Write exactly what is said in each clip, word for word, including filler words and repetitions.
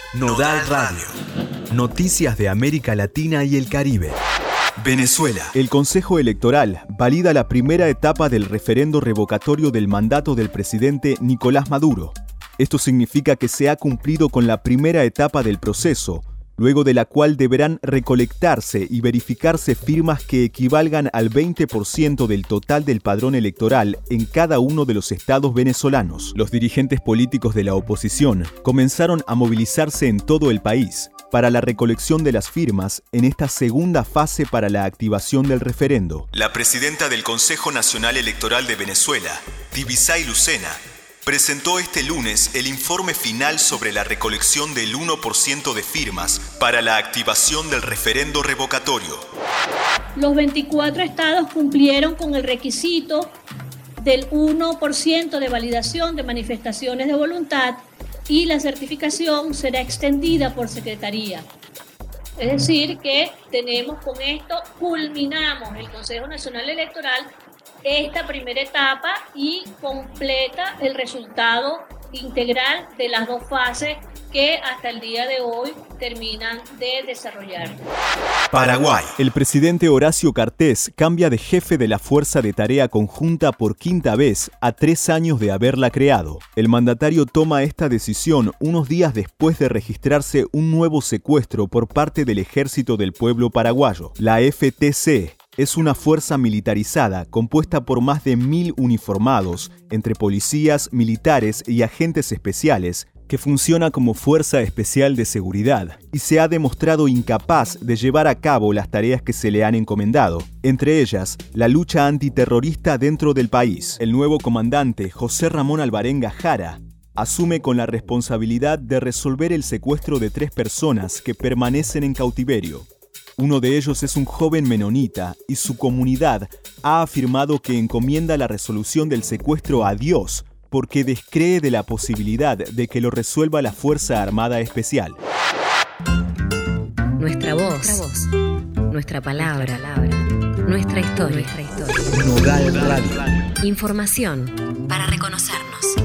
Nodal Radio. Noticias de América Latina y el Caribe. Venezuela. El Consejo Electoral valida la primera etapa del referendo revocatorio del mandato del presidente Nicolás Maduro. Esto significa que se ha cumplido con la primera etapa del proceso, luego de la cual deberán recolectarse y verificarse firmas que equivalgan al veinte por ciento del total del padrón electoral en cada uno de los estados venezolanos. Los dirigentes políticos de la oposición comenzaron a movilizarse en todo el país para la recolección de las firmas en esta segunda fase para la activación del referendo. La presidenta del Consejo Nacional Electoral de Venezuela, Tibisay Lucena, presentó este lunes el informe final sobre la recolección del uno por ciento de firmas para la activación del referendo revocatorio. Los veinticuatro estados cumplieron con el requisito del uno por ciento de validación de manifestaciones de voluntad y la certificación será extendida por secretaría. Es decir, que tenemos con esto, culminamos el Consejo Nacional Electoral esta primera etapa y completa el resultado integral de las dos fases que hasta el día de hoy terminan de desarrollar. Paraguay. El presidente Horacio Cartés cambia de jefe de la Fuerza de Tarea Conjunta por quinta vez a tres años de haberla creado. El mandatario toma esta decisión unos días después de registrarse un nuevo secuestro por parte del Ejército del Pueblo Paraguayo, la F T C. Es una fuerza militarizada compuesta por más de mil uniformados, entre policías, militares y agentes especiales, que funciona como fuerza especial de seguridad y se ha demostrado incapaz de llevar a cabo las tareas que se le han encomendado, entre ellas la lucha antiterrorista dentro del país. El nuevo comandante, José Ramón Alvarenga Jara, asume con la responsabilidad de resolver el secuestro de tres personas que permanecen en cautiverio. Uno de ellos es un joven menonita y su comunidad ha afirmado que encomienda la resolución del secuestro a Dios porque descree de la posibilidad de que lo resuelva la Fuerza Armada Especial. Nuestra voz, nuestra, voz, nuestra palabra, palabra, nuestra historia. Nuestra historia. Nodal Radio. Información para reconocernos.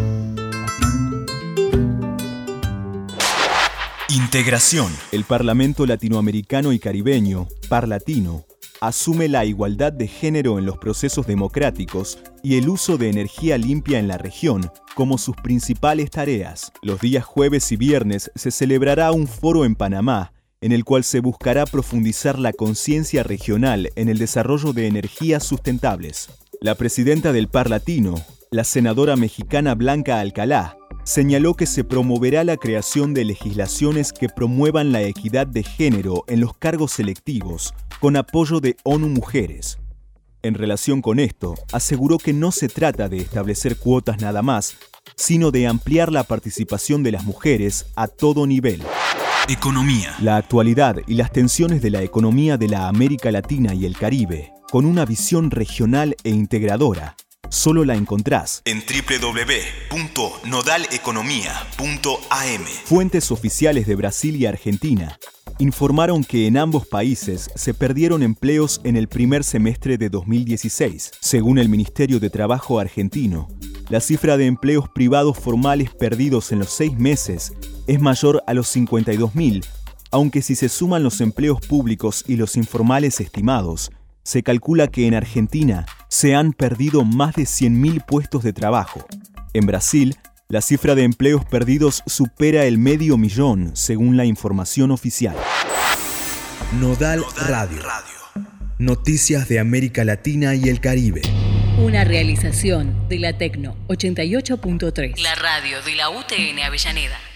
Integración. El Parlamento Latinoamericano y Caribeño, Parlatino, asume la igualdad de género en los procesos democráticos y el uso de energía limpia en la región como sus principales tareas. Los días jueves y viernes se celebrará un foro en Panamá en el cual se buscará profundizar la conciencia regional en el desarrollo de energías sustentables. La presidenta del Parlatino, la senadora mexicana Blanca Alcalá, señaló que se promoverá la creación de legislaciones que promuevan la equidad de género en los cargos selectivos, con apoyo de ONU Mujeres. En relación con esto, aseguró que no se trata de establecer cuotas nada más, sino de ampliar la participación de las mujeres a todo nivel. Economía. La actualidad y las tensiones de la economía de la América Latina y el Caribe, con una visión regional e integradora, solo la encontrás en doble u doble u doble u punto nodal economía punto a m. Fuentes oficiales de Brasil y Argentina informaron que en ambos países se perdieron empleos en el primer semestre de dos mil dieciséis. Según el Ministerio de Trabajo argentino, la cifra de empleos privados formales perdidos en los seis meses es mayor a los cincuenta y dos mil, aunque si se suman los empleos públicos y los informales estimados, se calcula que en Argentina se han perdido más de cien mil puestos de trabajo. En Brasil, la cifra de empleos perdidos supera el medio millón, según la información oficial. Nodal Radio. Noticias de América Latina y el Caribe. Una realización de la Tecno ochenta y ocho punto tres. La radio de la U T N Avellaneda.